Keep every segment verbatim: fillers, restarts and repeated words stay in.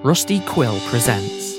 Rusty Quill presents.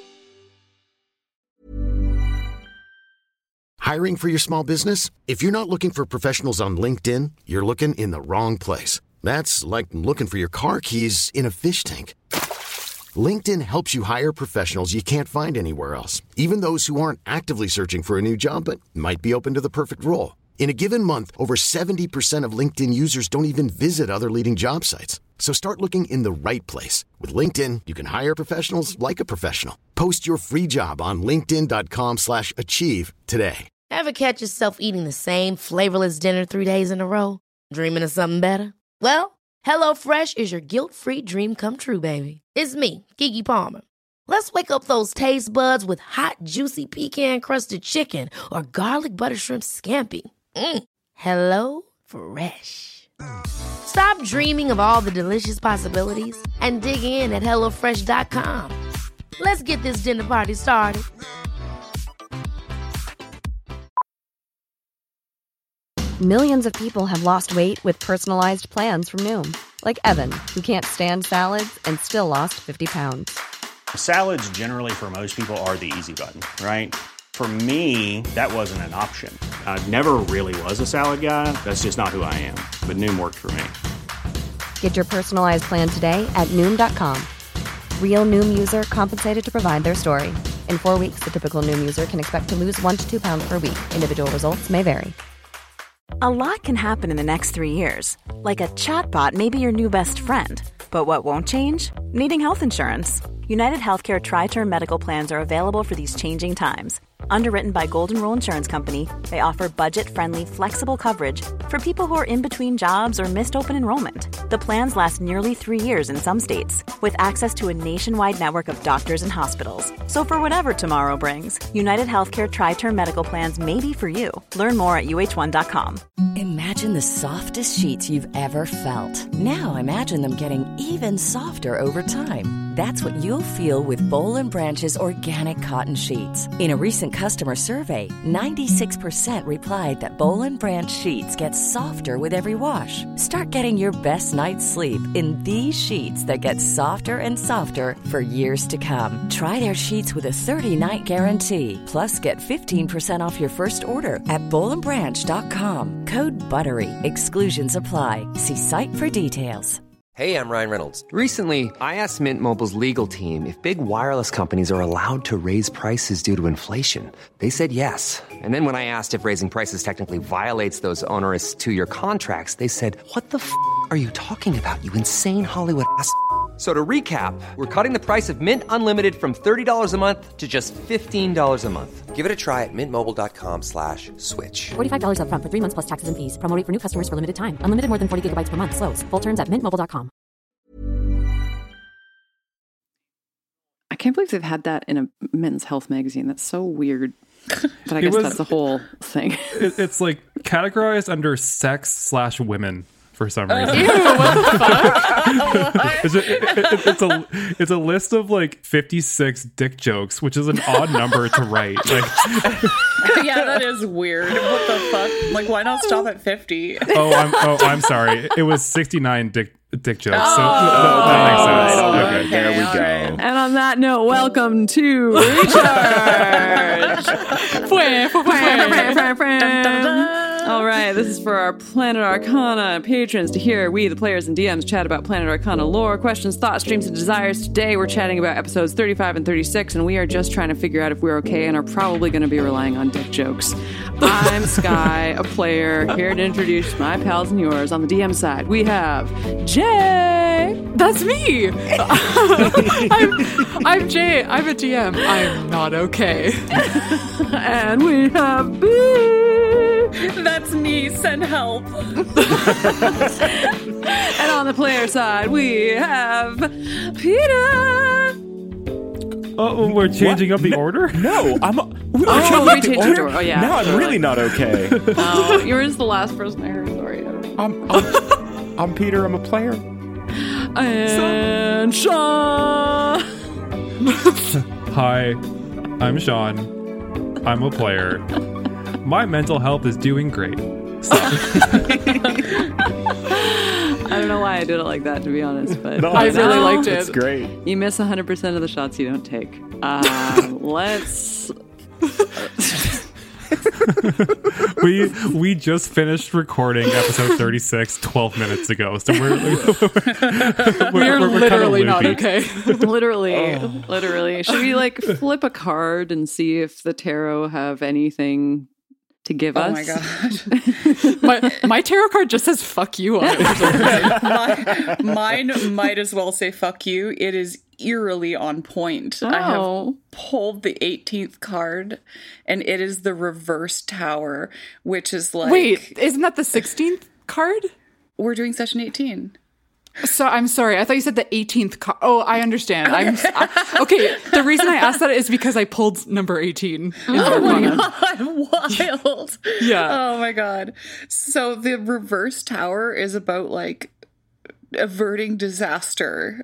Hiring for your small business? If you're not looking for professionals on LinkedIn, you're looking in the wrong place. That's like looking for your car keys in a fish tank. LinkedIn helps you hire professionals you can't find anywhere else, even those who aren't actively searching for a new job but might be open to the perfect role. In a given month, over seventy percent of LinkedIn users don't even visit other leading job sites. So start looking in the right place. With LinkedIn, you can hire professionals like a professional. Post your free job on linkedin.com slash achieve today. Ever catch yourself eating the same flavorless dinner three days in a row? Dreaming of something better? Well, HelloFresh is your guilt-free dream come true, baby. It's me, Keke Palmer. Let's wake up those taste buds with hot, juicy pecan-crusted chicken or garlic butter shrimp scampi. Mm. Hello Fresh. Stop dreaming of all the delicious possibilities and dig in at hello fresh dot com. Let's get this dinner party started. Millions of people have lost weight with personalized plans from Noom. Like Evan, who can't stand salads and still lost fifty pounds. Salads generally for most people are the easy button, right? For me, that wasn't an option. I never really was a salad guy. That's just not who I am. But Noom worked for me. Get your personalized plan today at Noom dot com. Real Noom user compensated to provide their story. In four weeks, the typical Noom user can expect to lose one to two pounds per week. Individual results may vary. A lot can happen in the next three years. Like a chatbot may be your new best friend. But what won't change? Needing health insurance. United Healthcare Tri-Term Medical Plans are available for these changing times. Underwritten by Golden Rule Insurance Company, they offer budget-friendly, flexible coverage for people who are in between jobs or missed open enrollment. The plans last nearly three years in some states, with access to a nationwide network of doctors and hospitals. So for whatever tomorrow brings, United Healthcare Tri-Term Medical Plans may be for you. Learn more at U H one dot com. Imagine the softest sheets you've ever felt. Now imagine them getting even softer over time. That's what you'll feel with Boll and Branch's organic cotton sheets. In a recent customer survey, ninety-six percent replied that Boll and Branch sheets get softer with every wash. Start getting your best night's sleep in these sheets that get softer and softer for years to come. Try their sheets with a thirty-night guarantee. Plus, get fifteen percent off your first order at boll and branch dot com. Code BUTTERY. Exclusions apply. See site for details. Hey, I'm Ryan Reynolds. Recently, I asked Mint Mobile's legal team if big wireless companies are allowed to raise prices due to inflation. They said yes. And then when I asked if raising prices technically violates those onerous two-year contracts, they said, what the f*** are you talking about, you insane Hollywood ass f- So to recap, we're cutting the price of Mint Unlimited from thirty dollars a month to just fifteen dollars a month. Give it a try at mintmobile.com slash switch. forty-five dollars up front for three months plus taxes and fees. Promo rate for new customers for limited time. Unlimited more than forty gigabytes per month. Slows full terms at mint mobile dot com. I can't believe they've had that in a men's health magazine. That's so weird. But I guess was, that's the whole thing. It, it's like categorized under sex slash women for some reason. Ew, what the fuck? it's, a, it, it, it's a it's a list of like fifty-six dick jokes, which is an odd number to write. Like, yeah, that is weird. What the fuck? Like, why not stop at fifty? oh, I'm oh, I'm sorry. It was sixty-nine dick dick jokes. Oh, so that, that makes sense. Okay, Okay, there we go. And on that note, welcome to Recharge. All right, this is for our Planet Arcana patrons to hear we, the players and D Ms, chat about Planet Arcana lore, questions, thoughts, dreams, and desires. Today we're chatting about episodes thirty-five and thirty-six, and we are just trying to figure out if we're okay and are probably going to be relying on dick jokes. I'm Sky, a player, here to introduce my pals and yours. On the D M side, we have Jay. That's me. I'm, I'm Jay. I'm a D M. I'm not okay. And we have B. That's me. Send help. And on the player side, we have Peter. Oh, we're changing what? up the no, order? No, I'm. A, we're oh, changing we up the changed order. the order. Oh, yeah. Now I'm totally. really not okay. Oh, yours the last person I heard. Sorry. I'm, I'm, I'm Peter. I'm a player. And Sean. Hi, I'm Sean. I'm a player. My mental health is doing great. So. I don't know why I did it like that, to be honest. But No, I it's- really liked it. It's great. you miss one hundred percent of the shots you don't take. Uh, let's... we we just finished recording episode thirty-six twelve minutes ago, so we're we're, We're, we're literally kinda not loopy. okay. Literally, literally. Should we like flip a card and see if the tarot have anything to give Oh us? my god. my, my tarot card just says fuck you on it. For some reason. My, mine might as well say fuck you. It is eerily on point. I have Oh. pulled the eighteenth card, and it is the reverse tower, which is like... Wait, isn't that the sixteenth card? We're doing session eighteen. So I'm sorry. I thought you said the eighteenth card. Oh, I understand. I'm I, okay. The reason I asked that is because I pulled number eighteen. In the Oh my Arcana. god, wild. Yeah. Oh my god. So the reverse tower is about like averting disaster.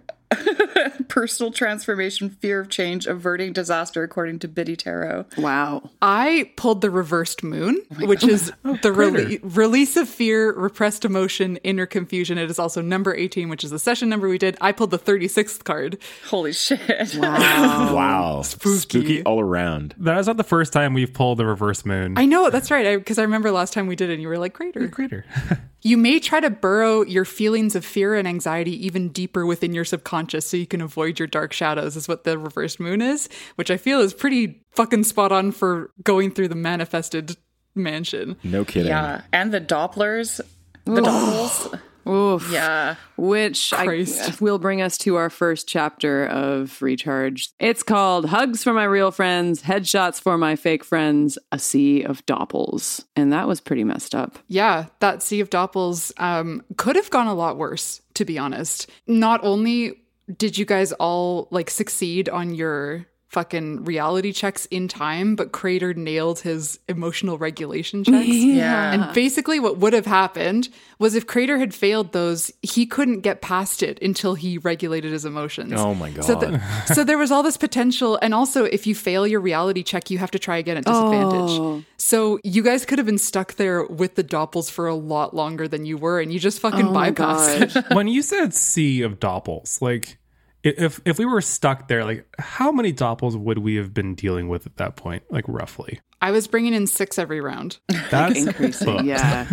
Personal transformation, fear of change, averting disaster, according to Biddy Tarot. Wow. I pulled the reversed moon, which is the rele- release of fear, repressed emotion, inner confusion. It is also number eighteen, which is the session number we did. I pulled the thirty-sixth card. Holy shit. Wow. Wow. Spooky. Spooky all around. That is not the first time we've pulled the reverse moon. I know, that's right. Because I, I remember last time we did it and you were like, crater. Crater. You may try to burrow your feelings of fear and anxiety even deeper within your subconscious so you can avoid your dark shadows, is what the reversed moon is, which I feel is pretty fucking spot on for going through the manifested mansion. No kidding. Yeah. And the Dopplers. The Doppels. Oof. Yeah. Which I, Christ. will bring us to our first chapter of Recharge. It's called Hugs for My Real Friends, Headshots for My Fake Friends, A Sea of Doppels. And that was pretty messed up. Yeah, that Sea of Doppels um, could have gone a lot worse, to be honest. Not only did you guys all like succeed on your fucking reality checks in time, but Crater nailed his emotional regulation checks. Yeah. And basically what would have happened was if Crater had failed those, he couldn't get past it until he regulated his emotions. Oh my God. So, the, so there was all this potential. And also, if you fail your reality check, you have to try again at disadvantage. Oh. So you guys could have been stuck there with the Doppels for a lot longer than you were, and you just fucking Oh my bypassed it. When you said sea of doppels, like if if we were stuck there, like how many doppels would we have been dealing with at that point, like roughly? I was bringing in six every round. That's Increasing, fucked. yeah.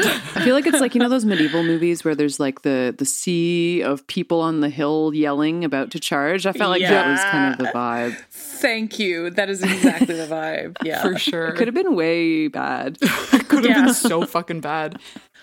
I feel like it's like, you know, those medieval movies where there's like the the sea of people on the hill yelling about to charge. I felt like that was kind of the vibe. Thank you. That is exactly the vibe. Yeah. For sure. It could have been way bad. Could have Yeah. been so fucking bad.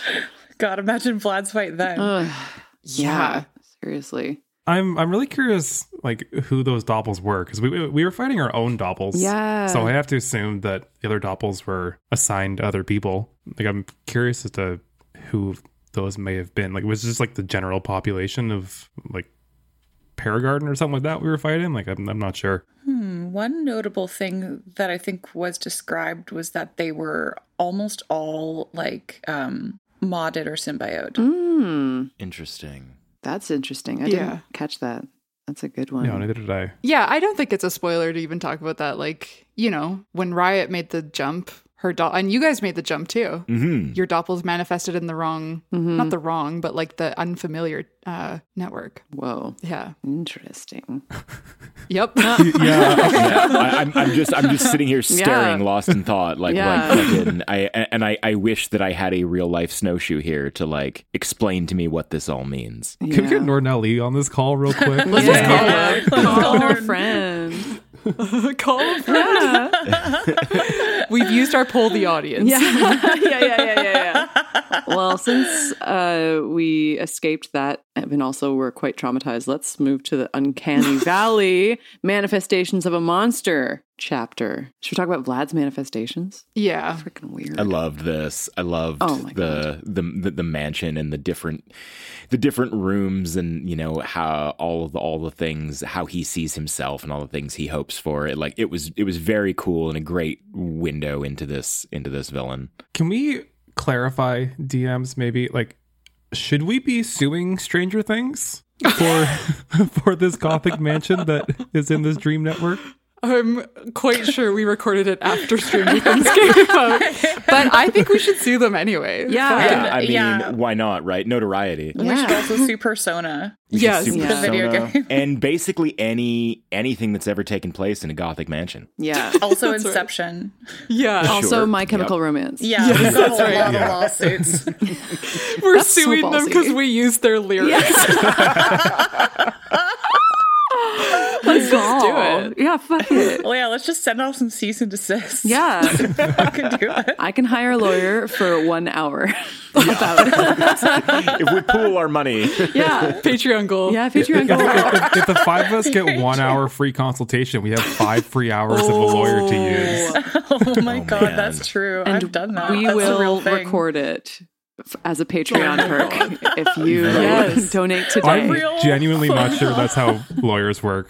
God, imagine Vlad's fight then. Ugh. Yeah. Seriously. I'm I'm really curious, like who those doppels were, because we we were fighting our own doppels. Yeah. So I have to assume that the other doppels were assigned to other people. Like I'm curious as to who those may have been. Like it was just like the general population of like Paragarden or something like that we were fighting. Like I'm I'm not sure. Hmm. One notable thing that I think was described was that they were almost all like um, modded or symbiote. Mm, Interesting. that's interesting. I Yeah. didn't catch that. That's a good one. No, neither did I. Yeah, I don't think it's a spoiler to even talk about that. Like, you know, when Riot made the jump, her do- and you guys made the jump too. Mm-hmm. Your doppels manifested in the wrong, Mhm. not the wrong, but like the unfamiliar uh, network. Whoa. Yeah. Interesting. Yep. Yeah. Yeah, I, I'm, I'm just, I'm just sitting here staring, Yeah. lost in thought, like, Yeah. like, fucking, I, and I, I wish that I had a real life snowshoe here to like explain to me what this all means. Can we get Norden Ali on this call real quick? Let's Yeah. just call Yeah. her. Let's Call call her her. friend. Call a friend. We've used our poll the audience. Yeah. yeah, yeah, yeah, yeah, yeah. Well, since uh, we escaped that and also were quite traumatized, let's move to the Uncanny Valley Manifestations of a Monster chapter. Should we talk about Vlad's manifestations? Yeah. Freaking weird. I loved this. I loved Oh my the, the the the mansion and the different the different rooms, and you know how all of the, all the things, how he sees himself and all the things he hopes for. It like it was it was very cool and a great window into this into this villain. Can we clarify, D Ms, maybe? Like, should we be suing Stranger Things for for this gothic mansion that is in this dream network? I'm quite sure we recorded it after Stranger Things came out, but I think we should sue them anyway. Yeah, yeah I mean, yeah. why not, right? Notoriety. Yeah. We should also sue Persona. We yes, sue yeah. Persona, the video game. And basically any anything that's ever taken place in a Gothic mansion. Yeah. Also Inception. Right. Yeah. Also sure. My Chemical yep. Romance. Yeah, yes, we've got that's a right. lot Yeah. of lawsuits. We're That's suing so them ballsy. because we used their lyrics. Yes. Let's just do it. Yeah, fuck it. Well, yeah, let's just send off some cease and desist. Yeah. I can do it. I can hire a lawyer for one hour about it. If we pool our money. Yeah. Patreon goal. Yeah, Patreon goal. If, if, if the five of us get one hour free consultation, we have five free hours oh. of a lawyer to use. Oh my oh, god, man. that's true. And I've done that. We that's will a real thing. record it as a Patreon perk if you Yes. donate today. I'm Real genuinely not sure that's how lawyers work.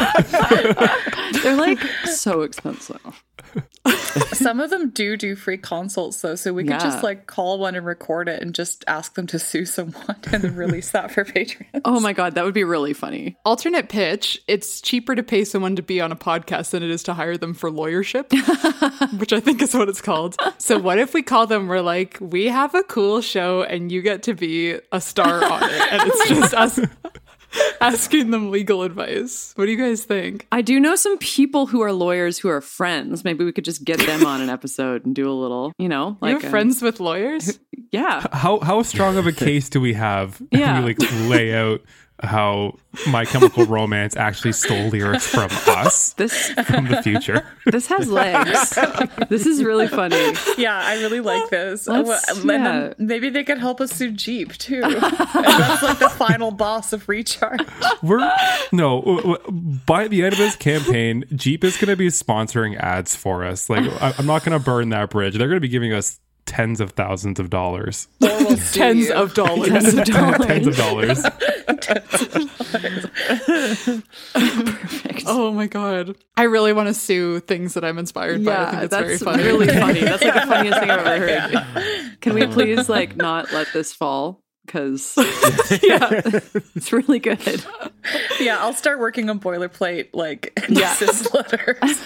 They're like so expensive. Some of them do do free consults though, so we could Yeah. just like call one and record it and just ask them to sue someone and then release that for Patreon. Oh my god, that would be really funny. Alternate pitch, it's cheaper to pay someone to be on a podcast than it is to hire them for lawyership, which I think is what it's called. So what if we call them, we're like, we have a cool show and you get to be a star on it. And it's just us asking them legal advice. What do you guys think? I do know some people who are lawyers who are friends. Maybe we could just get them on an episode and do a little, you know, like you have a- friends with lawyers? Yeah. How how strong of a case do we have? Yeah. We like lay out how My Chemical Romance actually stole lyrics from us This from the future. this has legs. This is really funny. Yeah, I really like this. Let's- Well, and then yeah. maybe they could help us sue Jeep too. And that's like the final boss of Recharge. We're no w- w- by the end of this campaign, Jeep is going to be sponsoring ads for us. Like I, I'm not going to burn that bridge. They're going to be giving us tens of thousands of dollars. Or we'll sue Tens you. of dollars. Tens of dollars. Tens of dollars. Perfect. Oh my god. I really want to sue things that I'm inspired by. I think it's that's very funny. really funny. That's like the funniest thing I've ever heard. Can we please like not let this fall? Because yeah, it's really good. Yeah, I'll start working on boilerplate like Yeah. desist letters.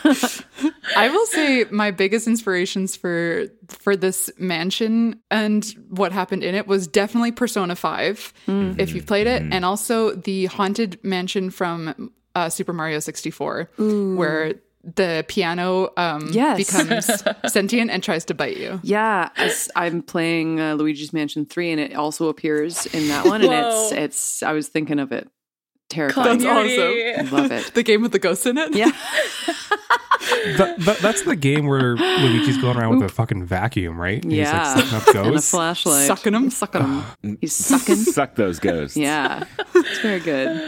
I will say my biggest inspirations for for this mansion and what happened in it was definitely Persona five, Mm-hmm. if you've played it, and also the haunted mansion from uh, Super Mario sixty-four, where the piano um, Yes. becomes sentient and tries to bite you. Yeah, as I'm playing uh, Luigi's Mansion three, and it also appears in that one, and it's Whoa. it's. I was thinking of it. Terrifying. That's Continuity. awesome. Love it. The game with the ghosts in it? Yeah. That, that, that's the game where Luigi's going around with a fucking vacuum, right? And Yeah. He's like sucking up And a ghosts. flashlight. Sucking 'em? Sucking them. He's sucking. Suck those ghosts. Yeah. It's very good.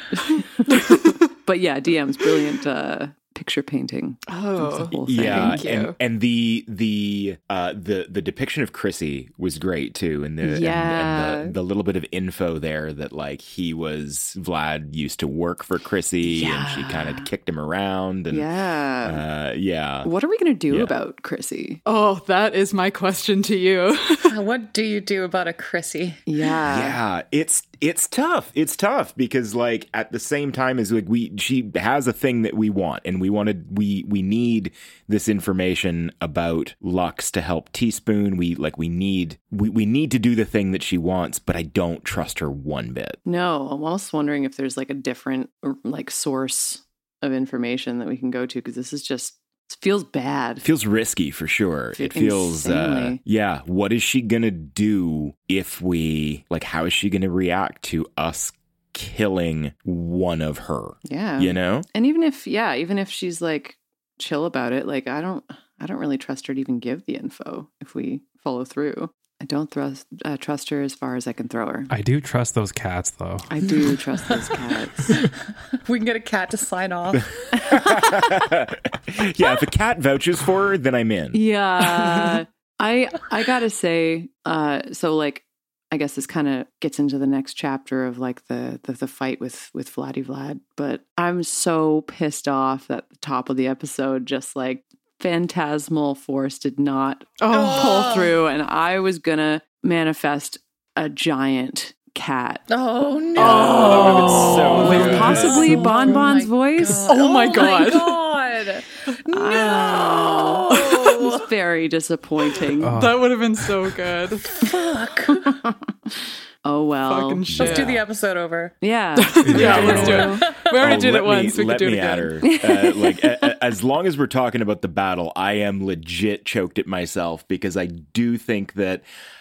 But yeah, D M's brilliant uh, picture painting. Oh. That's the whole thing. Yeah, Thank you. and and the the uh the the depiction of Chrissy was great too, and the Yeah. and, and the, the little bit of info there that like he was Vlad used to work for Chrissy, and she kind of kicked him around, and Yeah. uh, yeah. What are we going to do Yeah. about Chrissy? Oh, that is my question to you. What do you do about a Chrissy? Yeah. Yeah, it's it's tough. It's tough because like at the same time as like we she has a thing that we want, and we wanted we we need this information about Lux to help Teaspoon. We like we need we, we need to do the thing that she wants, but I don't trust her one bit. No, I'm almost wondering if there's like a different like source of information that we can go to, because this is just it feels bad. It feels risky for sure. It feels uh, Insanely. yeah, what is she gonna do if we like how is she gonna react to us killing one of her? Yeah. You know? And even if yeah, even if she's like chill about it, like I don't I don't really trust her to even give the info if we follow through. I don't thrust, uh, trust her as far as I can throw her. I do trust those cats, though. I do trust those cats. We can get a cat to sign off. Yeah, if a cat vouches for her, then I'm in. Yeah. I I gotta say, uh, so like I guess this kind of gets into the next chapter of like the, the the fight with with Vladdy Vlad, but I'm so pissed off that the top of the episode just like Phantasmal Force did not Oh. pull through, and I was gonna manifest a giant cat. Oh no! Oh, so With good. possibly Oh Bon Bon's my voice. God. Oh my God. God. God. No. It's very disappointing. Oh. That would have been so good. Fuck. Oh, well. Fucking shit. Let's do the episode over. Yeah. Yeah, let's do it. We already Oh, did let it once. Me, We let could do me it at again. her. Uh, like, a, a, as long as we're talking about the battle, I am legit choked at myself because I do think that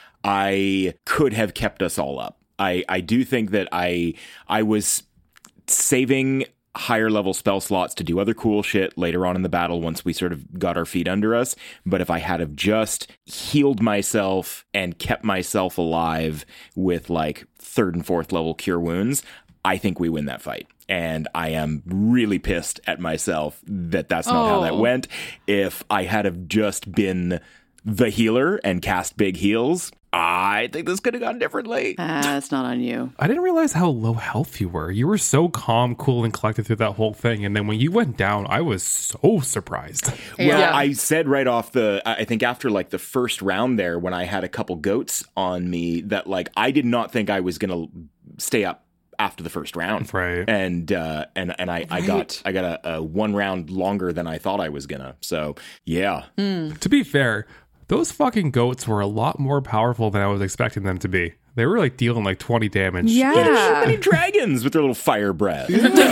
I could have kept us all up. I, I do think that I I was saving higher level spell slots to do other cool shit later on in the battle once we sort of got our feet under us. But if I had have just healed myself and kept myself alive with like third and fourth level cure wounds, I think we win that fight. And I am really pissed at myself that that's not oh. how that went. If I had have just been the healer and cast big heals, I think this could have gone differently. Ah, uh, it's not on you. I didn't realize how low health you were. You were so calm, cool, and collected through that whole thing. And then when you went down, I was so surprised. Well, yeah. I said right off the, I think after like the first round there, when I had a couple goats on me, that like I did not think I was going to stay up after the first round. Right. And uh, and and I, right. I got I got a, a one round longer than I thought I was gonna. So yeah. Mm. To be fair, those fucking goats were a lot more powerful than I was expecting them to be. They were like dealing like twenty damage. Yeah. So many dragons with their little fire breath.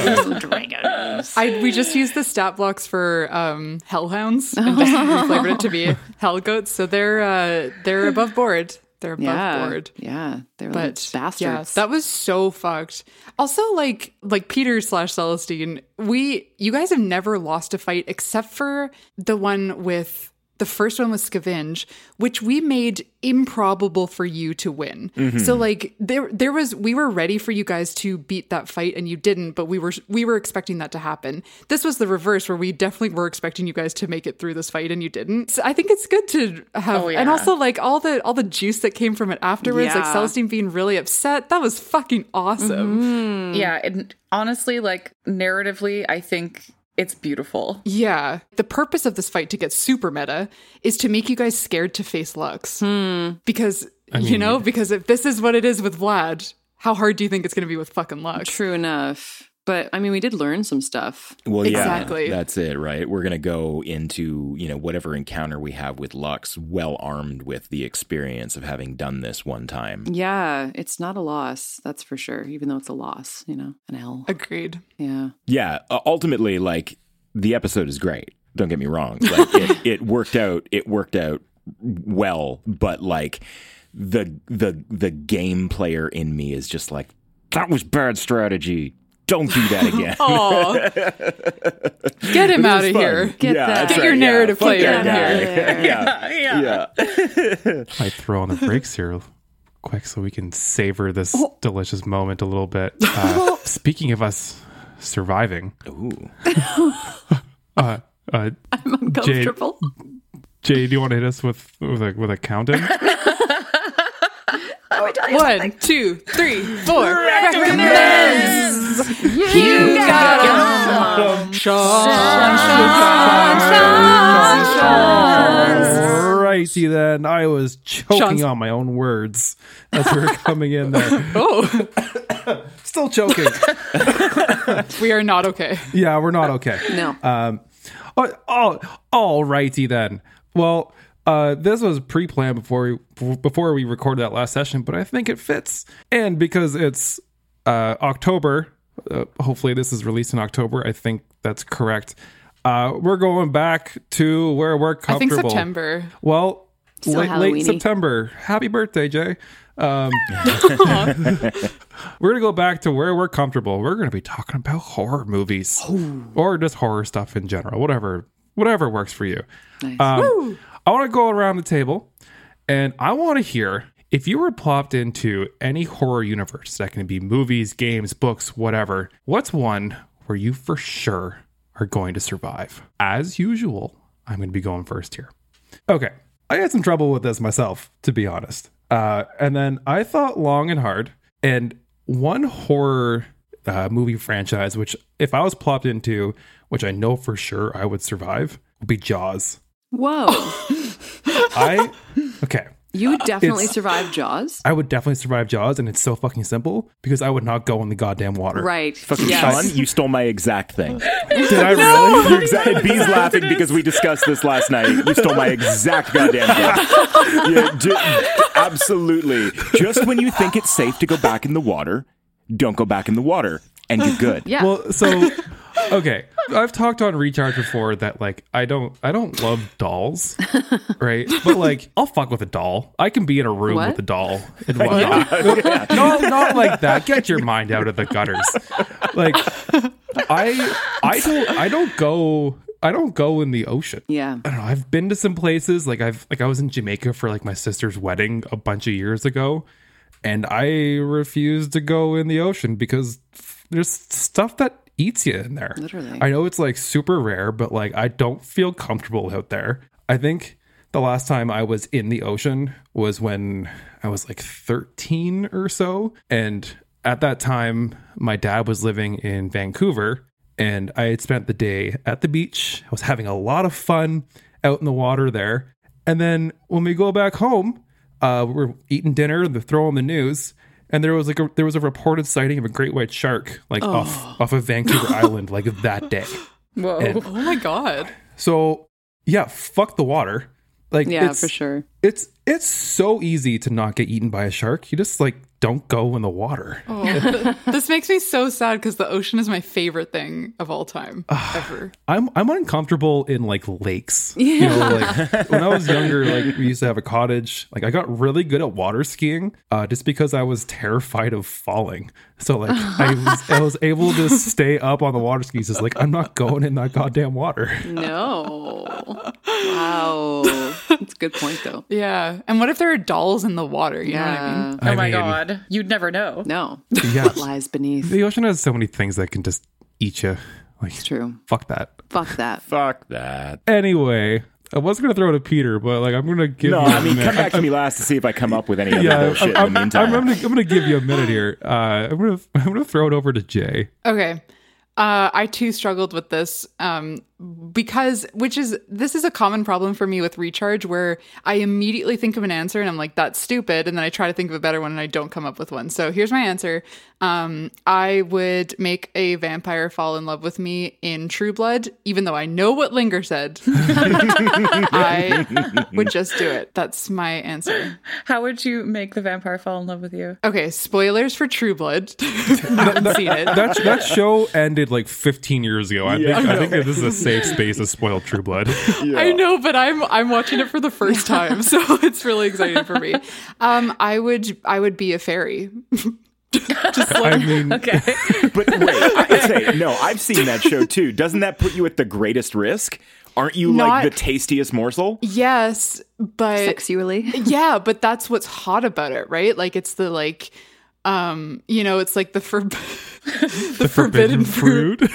Dragons. I, we just used the stat blocks for um, hellhounds and just reflavored it to be hell goats. So they're uh, they're above board. They're above yeah. board. Yeah. They're but, like bastards. Yeah, that was so fucked. Also, like like Peter slash Celestine, we you guys have never lost a fight except for the one with the first one was Scavenge, which we made improbable for you to win. Mm-hmm. So like there there was we were ready for you guys to beat that fight and you didn't, but we were we were expecting that to happen. This was the reverse where we definitely were expecting you guys to make it through this fight and you didn't. So I think it's good to have oh, yeah. and also like all the all the juice that came from it afterwards, yeah. like Celestine being really upset. That was fucking awesome. Mm-hmm. Yeah, and honestly, like narratively, I think it's beautiful. Yeah. The purpose of this fight, to get super meta, is to make you guys scared to face Lux. Hmm. Because, I mean, you know, because if this is what it is with Vlad, how hard do you think it's going to be with fucking Lux? True enough. But, I mean, we did learn some stuff. Well, yeah, exactly. That's it, right? We're going to go into, you know, whatever encounter we have with Lux well armed with the experience of having done this one time. Yeah, it's not a loss, that's for sure, even though it's a loss, you know, an L. Agreed. Yeah. Yeah, uh, ultimately, like, the episode is great. Don't get me wrong. Like, it, it worked out, it worked out well, but, like, the the the game player in me is just like, that was bad strategy. Don't do that again. Oh, get him out of fun. here. Get yeah, that. Get right. your narrative yeah, player in here. Yeah, yeah. yeah. I throw on the brakes here quick so we can savor this oh. delicious moment a little bit. Uh, speaking of us surviving. Ooh. uh, uh, I'm uncomfortable. Jay, Jay, do you want to hit us with with a, with a countdown? One, two, three, four. Recommends. You got them. Righty then. I was choking Sean's- on my own words as we were coming in there. Oh, Still choking. we are not okay. Yeah, we're not okay. No. Um, oh, oh, all righty then. Well, uh, this was pre-planned before we before we recorded that last session, but I think it fits. And because it's uh, October, uh, hopefully this is released in October. I think that's correct. Uh, we're going back to where we're comfortable. I think September. Well, Still late, late Halloween-y. September. Happy birthday, Jay. Um, we're going to go back to where we're comfortable. We're going to be talking about horror movies or just horror stuff in general, whatever, whatever works for you. Nice. Um, I want to go around the table and I want to hear if you were plopped into any horror universe, that can be movies, games, books, whatever. What's one where you for sure are going to survive? As usual, I'm going to be going first here. Okay. I had some trouble with this myself, to be honest. Uh, and then I thought long and hard, and one horror uh, movie franchise, which if I was plopped into, which I know for sure I would survive, would be Jaws. Whoa. I, okay. You would definitely It's- survive Jaws. I would definitely survive Jaws, and it's so fucking simple because I would not go in the goddamn water. Right. Fucking Yes. Sean, you stole my exact thing. Did I really? You're exa- B's laughing because we discussed this last night. You stole my exact goddamn thing. Yeah, ju- absolutely. Just when you think it's safe to go back in the water, don't go back in the water, and you're good. Yeah. Well, so okay, I've talked on Recharge before that like I don't I don't love dolls, right? But like I'll fuck with a doll. I can be in a room What? with a doll and whatnot. No, not like that. Get your mind out of the gutters. Like I I don't I don't go I don't go in the ocean. Yeah. I don't know. I've been to some places like I've like I was in Jamaica for like my sister's wedding a bunch of years ago, and I refused to go in the ocean because there's stuff that eats you in there. Literally. I know it's like super rare, but like I don't feel comfortable out there. I think the last time I was in the ocean was when I was like thirteen or so, and at that time my dad was living in Vancouver. And I had spent the day at the beach. I was having a lot of fun out in the water there. And then when we go back home, uh, we're eating dinner and they're throwing the news. And there was like a, there was a reported sighting of a great white shark like Oh. off off of Vancouver Island like that day. Whoa. And Oh my god. so yeah, fuck the water. Like Yeah, it's, for sure. It's it's so easy to not get eaten by a shark. You just like don't go in the water. Oh, th- this makes me so sad because the ocean is my favorite thing of all time ever. I'm I'm uncomfortable in like lakes. You know, like when I was younger, like we used to have a cottage. Like I got really good at water skiing, uh, just because I was terrified of falling. So like I was I was able to stay up on the water skis. It's like I'm not going in that goddamn water. No. Wow. That's a good point, though. Yeah. And what if there are dolls in the water? You know what I mean? Oh I my mean- god. You'd never know. No. Yeah. What lies beneath? The ocean has so many things that can just eat you. Like It's true. fuck that. Fuck that. Fuck that. Anyway, I was gonna throw it to Peter, but like I'm gonna give. No, you a I mean, minute. come back to me last to see if I come up with any other Yeah, bullshit I'm, in the I'm, meantime. I'm, I'm gonna, I'm gonna give you a minute here. Uh, I'm gonna I'm gonna throw it over to Jay. Okay. Uh, I too struggled with this um, because, which is, this is a common problem for me with Recharge where I immediately think of an answer and I'm like, that's stupid. And then I try to think of a better one and I don't come up with one. So here's my answer. Um, I would make a vampire fall in love with me in True Blood, even though I know what Linger said. I would just do it. That's my answer. How would you make the vampire fall in love with you? Okay, spoilers for True Blood. Haven't seen it. That that show ended like fifteen years ago. I Yeah. think I think that this is a safe space to spoil True Blood. I know, but I'm I'm watching it for the first time, so it's really exciting for me. Um, I would I would be a fairy. Just like, I mean, Okay. But wait, I say no. I've seen that show too. Doesn't that put you at the greatest risk? Aren't you Not- like the tastiest morsel? yes, but Sexually. yeah, but that's what's hot about it, right? Like it's the like, um, you know, it's like the for- the, forbidden, fruit. That's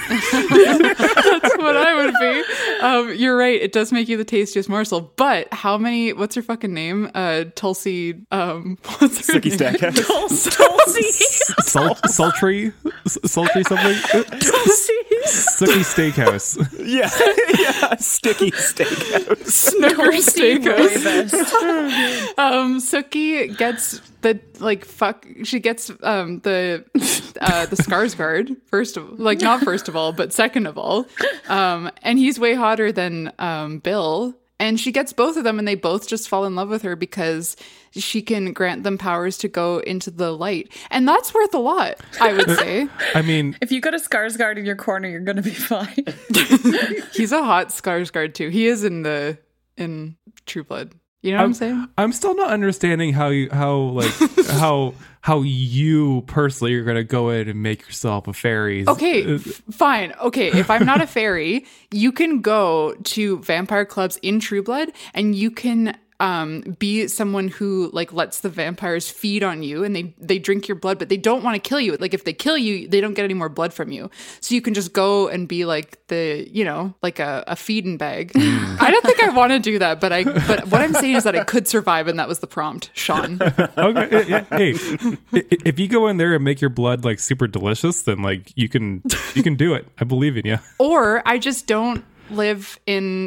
what I would be. Um, you're right. It does make you the tastiest morsel. But how many? What's her fucking name? Uh, Tulsi. Um, what's her Sticky name? Stackhouse. Tulsi. Sul- sultry, s- sultry something. Tulsi. Sookie Steakhouse. Yeah, yeah. Sticky steakhouse. Snooker Tulsi Steakhouse. Roybus. um, Sookie gets the like fuck. She gets um the uh the Skarsgård first of like not first of all, but second of all, um, and he's way hotter than um Bill. And she gets both of them, and they both just fall in love with her because she can grant them powers to go into the light, and that's worth a lot, I would say. I mean, If you got a Skarsgård in your corner, you're gonna be fine. He's a hot Skarsgård too. He is in the in True Blood. You know what I'm, saying? I'm still not understanding how you how like how how you personally are gonna go in and make yourself a fairy. Okay, Uh, f- fine. Okay, if I'm not a fairy, you can go to vampire clubs in True Blood and you can um be someone who like lets the vampires feed on you and they they drink your blood, but they don't want to kill you. Like if they kill you, they don't get any more blood from you. So you can just go and be like the, you know, like a, a feeding bag. I don't think I want to do that, but I but what I'm saying is that I could survive, and that was the prompt, Sean. Okay, yeah, hey, i- if you go in there and make your blood like super delicious, then like you can you can do it. I believe in you. Or I just don't live in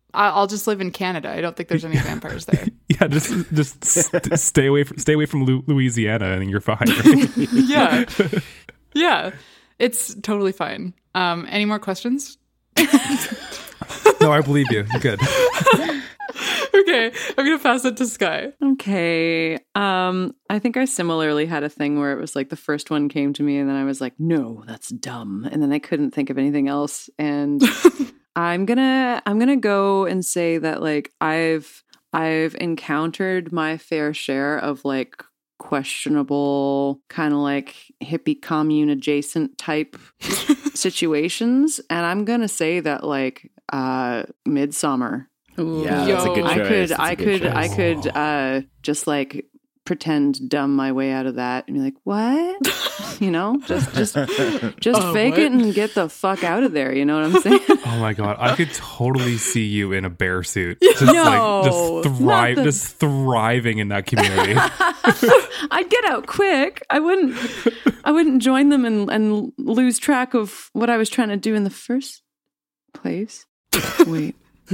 I'll just live in Canada. I don't think there's any vampires there. Yeah, just just st- stay away from stay away from Lu- Louisiana, and you're fine. Right? Yeah, yeah, it's totally fine. Um, any more questions? No, I believe you. Good. Okay, I'm gonna pass it to Sky. Okay. Um, I think I similarly had a thing where it was like the first one came to me and then I was like, no, that's dumb. And then I couldn't think of anything else. And I'm gonna I'm gonna go and say that like I've I've encountered my fair share of like questionable kind of like hippie commune adjacent type situations. And I'm gonna say that like uh Midsommar. Ooh. Yeah, that's a good choice. I could, that's I could, choice. I could, uh, just like pretend dumb my way out of that and be like, "What?" You know, just, just, just uh, fake what? it and get the fuck out of there. You know what I'm saying? Oh my god, I could totally see you in a bear suit, just no, like just thrive, the... just thriving in that community. I'd get out quick. I wouldn't, I wouldn't join them and and lose track of what I was trying to do in the first place. Wait.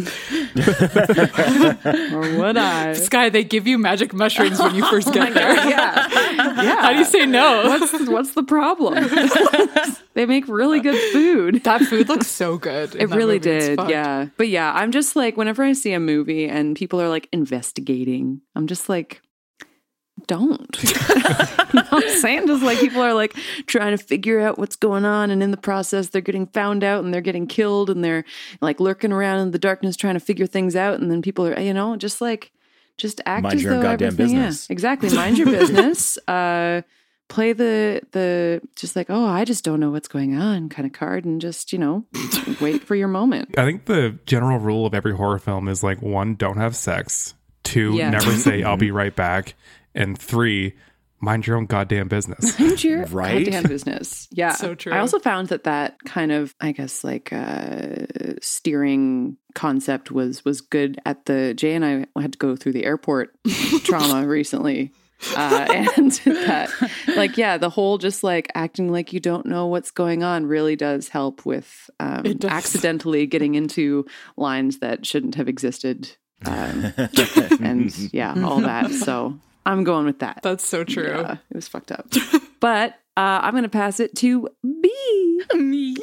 Or would I? Sky, they give you magic mushrooms when you first get oh there. God, yeah. yeah. How do you say no? What's what's the problem? They make really good food. That food looks so good. It really did. Yeah. But yeah, I'm just like, whenever I see a movie and people are like investigating, I'm just like, don't. You know what I'm saying? Just like people are like trying to figure out what's going on, and in the process they're getting found out and they're getting killed, and they're like lurking around in the darkness trying to figure things out, and then people are, you know, just like just act mind as your though goddamn everything business. Yeah, exactly. Mind your business. Uh play the the just like, oh, I just don't know what's going on kind of card, and just, you know, wait for your moment. I think the general rule of every horror film is like, one, don't have sex. Two, Yeah. never say I'll be right back. And three, mind your own goddamn business. Mind your Right? goddamn business. Yeah. So true. I also found that that kind of, I guess, like uh, steering concept was was good at the, Jay and I had to go through the airport trauma recently. Uh, and that, like, yeah, the whole just like acting like you don't know what's going on really does help with um, It does. accidentally getting into lines that shouldn't have existed. Um, and yeah, all that. So I'm going with that. That's so true. Yeah, it was fucked up. But uh, I'm going to pass it to B. Me.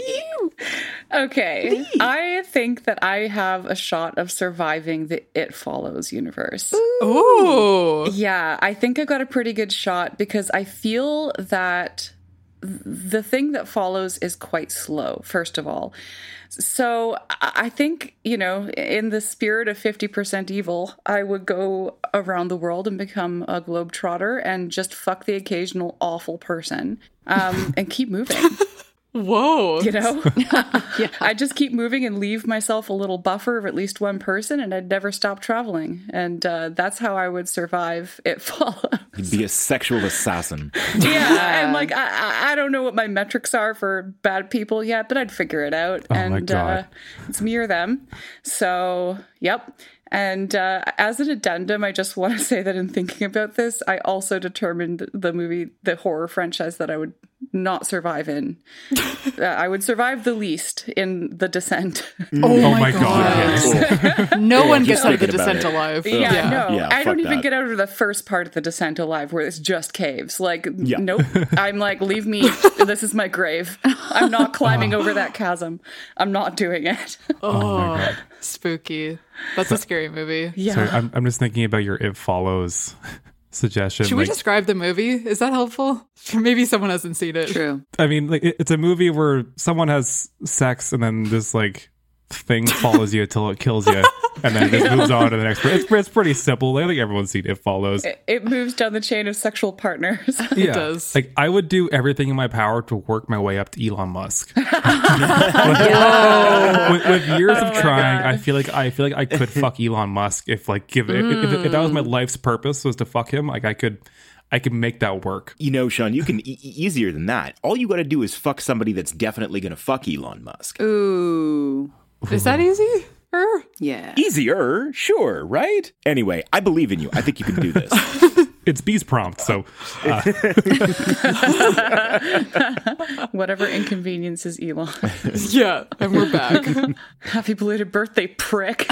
Okay. B. I think that I have a shot of surviving the It Follows universe. Ooh. Yeah, I think I got a pretty good shot because I feel that the thing that follows is quite slow, first of all. So I think, you know, in the spirit of fifty percent evil, I would go around the world and become a globetrotter and just fuck the occasional awful person um, and keep moving. Whoa. You know? Yeah. I just keep moving and leave myself a little buffer of at least one person, and I'd never stop traveling. And uh, that's how I would survive It Follows. You'd be a sexual assassin. Yeah, and like I, I don't know what my metrics are for bad people yet, but I'd figure it out. Oh and my God. Uh, it's me or them. So, yep. And uh, as an addendum, I just want to say that in thinking about this, I also determined the movie, the horror franchise that I would not survive in. uh, I would survive the least in The Descent. Oh, Oh my my god! God. No Yeah, one just gets out of The thinking about Descent it. alive. Yeah, Yeah. no, Yeah, I don't fuck even that. get out of the first part of The Descent alive where it's just caves. Like, Yeah. nope. I'm like, leave me. This is my grave. I'm not climbing over that chasm. I'm not doing it. Oh, spooky. That's a scary movie. Yeah. Sorry, I'm, I'm just thinking about your It Follows suggestion. Should like, we describe the movie? Is that helpful? Maybe someone hasn't seen it. True. I mean, like it, it's a movie where someone has sex and then this like thing follows you until it kills you, and then it just moves on to the next. It's, it's pretty simple. I think everyone's seen It Follows. It, it moves down the chain of sexual partners. Yeah. It does. Like I would do everything in my power to work my way up to Elon Musk. with, with years Oh of my trying, God. I feel like I feel like I could fuck Elon Musk if like give if, if, if that was my life's purpose was to fuck him. Like I could. I could make that work. You know, Sean, you can e- easier than that. All you got to do is fuck somebody that's definitely going to fuck Elon Musk. Ooh. Is that easy? Er? Yeah. Easier, sure, right? Anyway, I believe in you. I think you can do this. it's B's prompt, so uh. Whatever inconveniences Elon. Yeah, and we're back. Happy belated birthday, prick.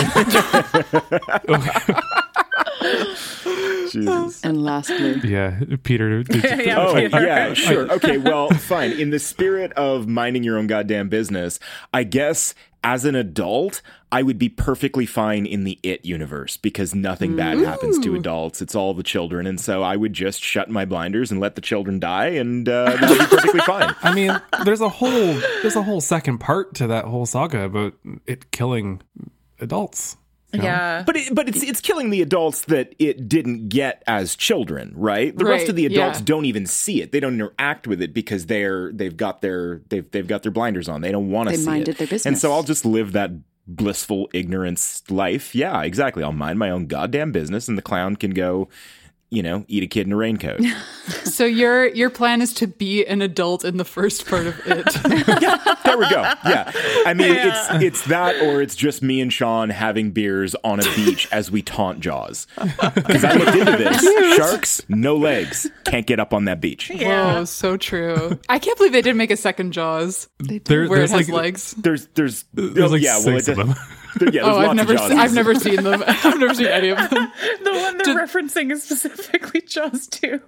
Jesus. And lastly, yeah, Peter. Did you, yeah, oh, Peter. yeah, sure. Okay, well, fine. In the spirit of minding your own goddamn business, I guess as an adult, I would be perfectly fine in the It universe because nothing bad Ooh. happens to adults. It's all the children. And so I would just shut my blinders and let the children die, and uh, that would be perfectly fine. I mean, there's a whole there's a whole second part to that whole saga about it killing adults. You know? Yeah. But it, but it's it's killing the adults that it didn't get as children, right? The Right, rest of the adults yeah. don't even see it. They don't interact with it because they're they've got their they've they've got their blinders on. They don't want to They see minded it. their business. And so I'll just live that blissful ignorance life. Yeah, exactly. I'll mind my own goddamn business, and the clown can go, you know, eat a kid in a raincoat. So your your plan is to be an adult in the first part of it. Yeah, there we go. Yeah. I mean, Yeah. it's it's that, or it's just me and Sean having beers on a beach as we taunt Jaws. Because I looked into this. Sharks, no legs. Can't get up on that beach. Yeah. Whoa, so true. I can't believe they didn't make a second Jaws There, where it there's has like legs. There's, there's, there's oh, like yeah, well, six it, of them. there- yeah, there's Oh, I've lots never, of se- Jaws. I've never seen them. I've never seen any of them. The one they're Did- referencing is specifically Jaws two.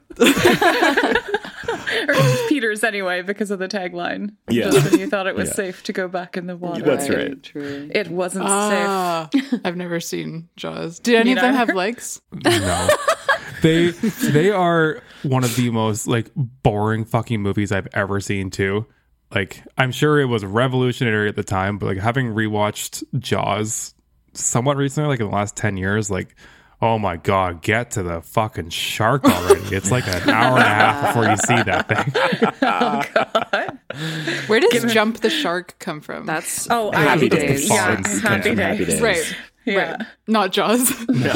Or Peter's anyway, because of the tagline. Yeah. Just when you thought it was Yeah. safe to go back in the water. That's right. True. It wasn't Ah, I've never seen Jaws. Did any Me of them neither. have legs? No. They they are one of the most like boring fucking movies I've ever seen too. Like I'm sure it was revolutionary at the time, but like having rewatched Jaws somewhat recently, like in the last ten years, like oh my god, get to the fucking shark already. It's like an hour and a half before you see that thing. Oh god. Where does Jump the Shark come from? That's Oh, Happy I- Days. Yeah, Fonz. happy From Happy days. Days. right. Yeah. Right. Not Jaws.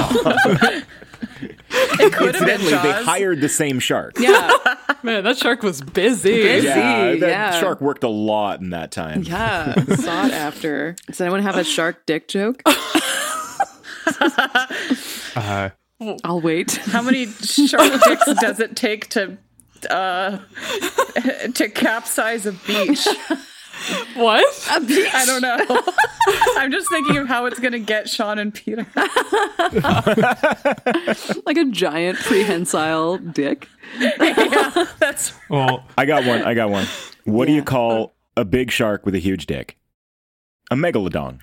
It could have been Incidentally, they Jaws. hired the same shark. yeah, Man, that shark was busy. Busy. Yeah, that yeah. shark worked a lot in that time. yeah. Sought after. Does anyone have a shark dick joke? Uh, I'll wait. How many shark dicks does it take to uh to capsize a beach? What? A beach? I don't know. I'm just thinking of how it's gonna get Sean and Peter. Like a giant prehensile dick. Yeah, that's well, I got one. I got one. What do you call a big shark with a huge dick? A megalodon.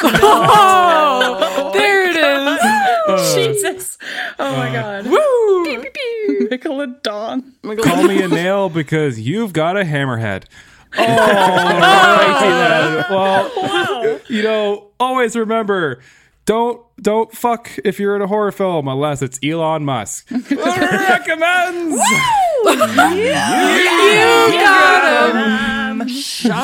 Oh, there it is. Jesus. Oh my god. Woo! Pew, pew, pew. Megalodon. call me a nail because you've got a hammerhead. Oh, righty then. Well, Wow. you know, always remember, don't don't fuck if you're in a horror film unless it's Elon Musk. Recommends. You got him.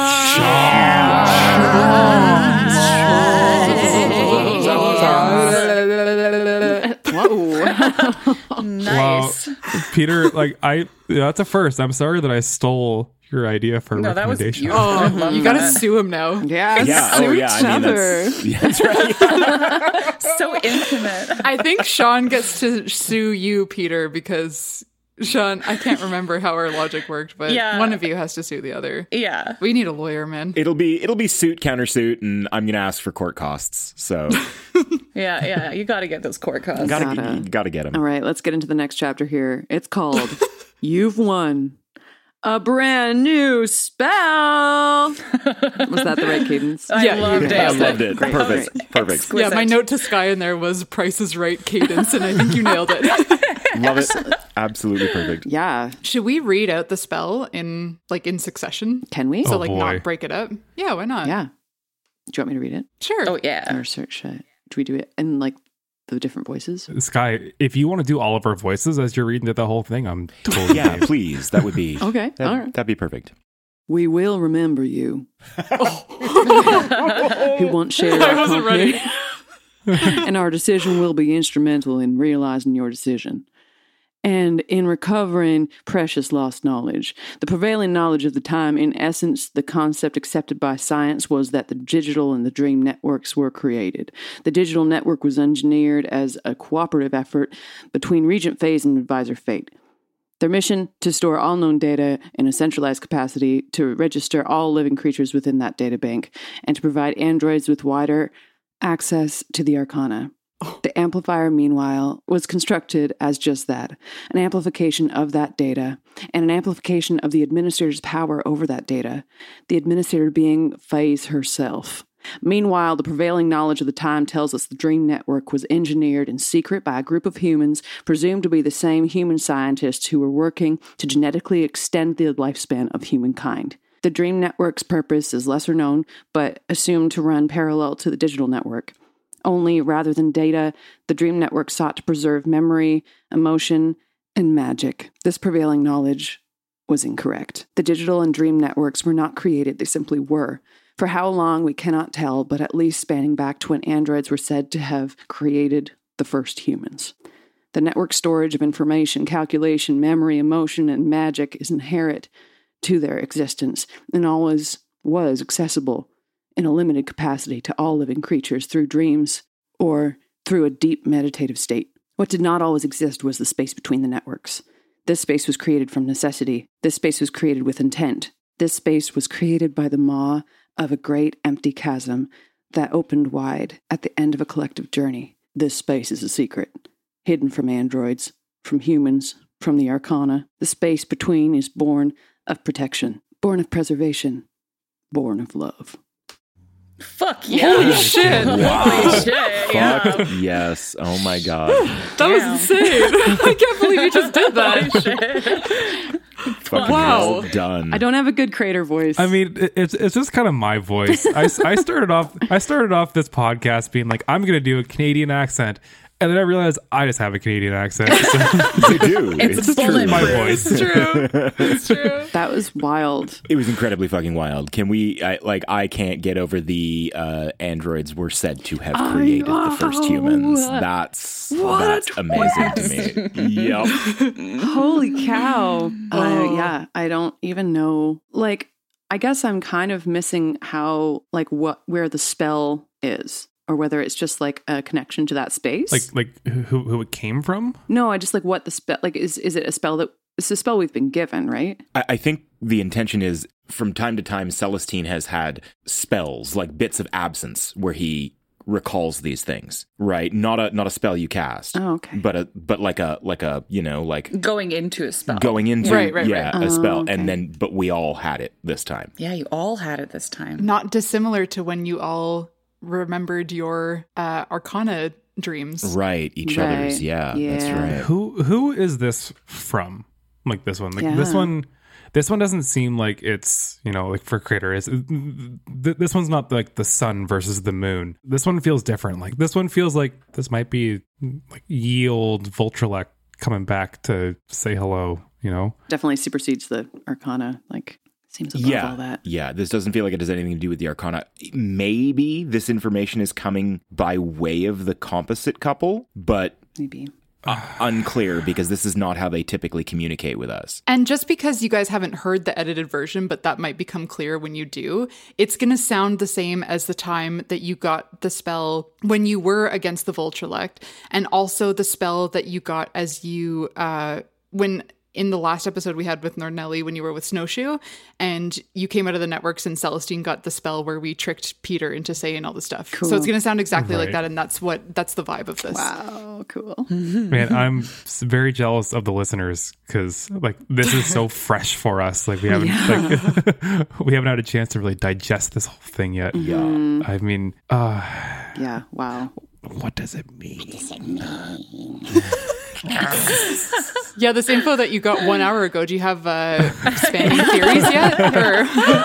Whoa. Nice. Well, Peter, like I, that's a first. I'm sorry that I stole your idea for a No, that was recommendation. beautiful. I Oh, love you gotta that. sue him now. Yeah. Yeah. Sue Oh, yeah. each I mean, other. that's, yeah, that's right. So intimate. I think Sean gets to sue you, Peter, because Sean, I can't remember how our logic worked, but Yeah. one of you has to sue the other. Yeah. We need a lawyer, man. It'll be it'll be suit countersuit, and I'm gonna ask for court costs. So Yeah, yeah. You gotta get those court costs. gotta Gotta. gotta get them. All right, let's get into the next chapter here. It's called You've Won a Brand New Spell. Was that the right cadence? I Yeah, loved you- it. I loved it. Great. Perfect. Perfect. Exquisite. Yeah, my note to Sky in there was Price is Right cadence, and I think you nailed it. Love it. Absolutely perfect. Yeah. Should we read out the spell in like in succession? Can we? So Oh, like boy. not break it up? Yeah, why not? Yeah. Do you want me to read it? Sure. Oh yeah. Or search it? Do we do it in like the different voices? Sky, if you want to do all of our voices as you're reading the whole thing, I'm totally Yeah, game. please. That would be Okay. That'd, All right. that'd be perfect. We will remember you. Who once shared I our wasn't company. ready. And our decision will be instrumental in realizing your decision. and in recovering precious lost knowledge. The prevailing knowledge of the time, in essence, the concept accepted by science, was that the digital and the dream networks were created. The digital network was engineered as a cooperative effort between Regent Phase and Advisor Fate. Their mission, to store all known data in a centralized capacity, to register all living creatures within that data bank, and to provide androids with wider access to the Arcana. The amplifier, meanwhile, was constructed as just that, an amplification of that data, and an amplification of the administrator's power over that data, the administrator being Phase herself. Meanwhile, the prevailing knowledge of the time tells us the Dream Network was engineered in secret by a group of humans, presumed to be the same human scientists who were working to genetically extend the lifespan of humankind. The Dream Network's purpose is lesser known, but assumed to run parallel to the digital network. Only, rather than data, the Dream Network sought to preserve memory, emotion, and magic. This prevailing knowledge was incorrect. The digital and dream networks were not created, they simply were. For how long, we cannot tell, but at least spanning back to when androids were said to have created the first humans. The network storage of information, calculation, memory, emotion, and magic is inherent to their existence, and always was accessible in a limited capacity to all living creatures through dreams or through a deep meditative state. What did not always exist was the space between the networks. This space was created from necessity. This space was created with intent. This space was created by the maw of a great empty chasm that opened wide at the end of a collective journey. This space is a secret, hidden from androids, from humans, from the Arcana. The space between is born of protection, born of preservation, born of love. Fuck yeah. Holy shit. Wow. Holy shit. Yeah. Fuck yes. Oh my God. That Damn. was insane. I can't believe you just did that. Fucking Wow. well done. I don't have a good creator voice. I mean, it- it's it's just kind of my voice. I, I started off I started off this podcast being like, I'm gonna do a Canadian accent, and then I realized I just have a Canadian accent. So You do. It's It's, bulletproof. my voice. It's true. It's true. That was wild. It was incredibly fucking wild. Can we, I, like, I can't get over the uh, androids were said to have I created the know. first humans. That's, What that's a amazing to me. Yep. Holy cow. Oh. I, yeah, I don't even know. Like, I guess I'm kind of missing how, like, what, where the spell is. Or whether it's just like a connection to that space. like like who who it came from? No, I just like what the spell, like, is is it a spell that, it's a spell we've been given, right? I, I think the intention is from time to time, Celestine has had spells, like bits of absence, where he recalls these things, right? Not a not a spell you cast, Oh, okay. but a but like a like a you know like Going into a spell. going into Right, right, yeah right. a spell, Oh, okay. and then but we all had it this time. Yeah, you all had it this time. Not dissimilar to when you all remembered your uh, Arcana dreams. Right, each Right. other's. Yeah, that's Yeah. right. Who who is this from? Like this one. Like Yeah. this one this one doesn't seem like it's, you know, like for creator is th- this one's not like the sun versus the moon. This one feels different. Like this one feels like this might be like ye old Voltrelec coming back to say hello, you know? Definitely supersedes the Arcana, like, seems above Yeah, all that. yeah. This doesn't feel like it has anything to do with the Arcana. Maybe this information is coming by way of the composite couple, but Maybe. uh, unclear because this is not how they typically communicate with us. And just because you guys haven't heard the edited version, but that might become clear when you do, it's going to sound the same as the time that you got the spell when you were against the Voltrelect, and also the spell that you got as you, uh, when in the last episode we had with Nordnelli when you were with Snowshoe, and you came out of the networks and Celestine got the spell where we tricked Peter into saying all this stuff. Cool. So it's going to sound exactly like Right. that, and that's what that's the vibe of this. Wow, cool. Man, I'm s- very jealous of the listeners because like this is so fresh for us. Like we haven't like we haven't had a chance to really digest this whole thing yet. Yeah. I mean, uh Yeah, wow. what does it mean? Yeah, this info that you got one hour ago, do you have uh, expanding theories yet? Or